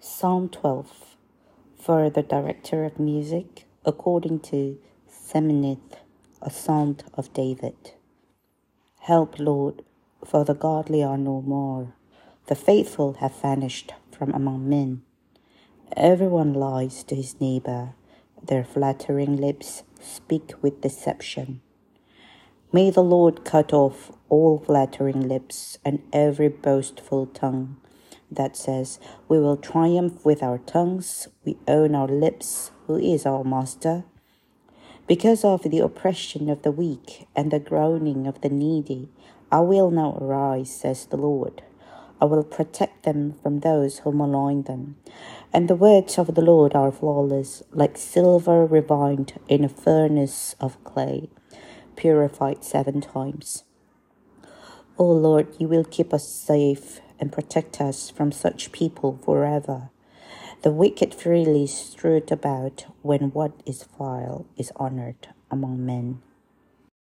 Psalm 12 for the director of music, according to Seminith, a psalm of David. Help, Lord, for the godly are no more. The faithful have vanished from among men. Everyone lies to his neighbor. Their flattering lips speak with deception. May the Lord cut off all flattering lips and every boastful tongue that says, "We will triumph with our tongues, we own our lips, who is our master?" Because of the oppression of the weak and the groaning of the needy, I will now arise, says the Lord. I will protect them from those who malign them. And the words of the Lord are flawless, like silver refined in a furnace of clay, purified 7 times. O Lord, you will keep us safe and protect us from such people forever. The wicked freely strut about when what is vile is honored among men.